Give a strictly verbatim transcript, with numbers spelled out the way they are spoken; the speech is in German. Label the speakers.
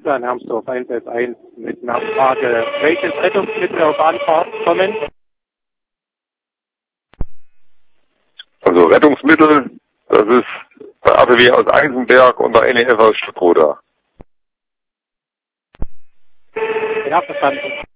Speaker 1: Deutschland, Hermsdorf eins eins eins mit Nachfrage, welches Rettungsmittel auf Anfahrt kommen?
Speaker 2: Also Rettungsmittel, das ist bei A P W aus Eisenberg und der N E F aus Stückroda.
Speaker 1: Ja, verstanden.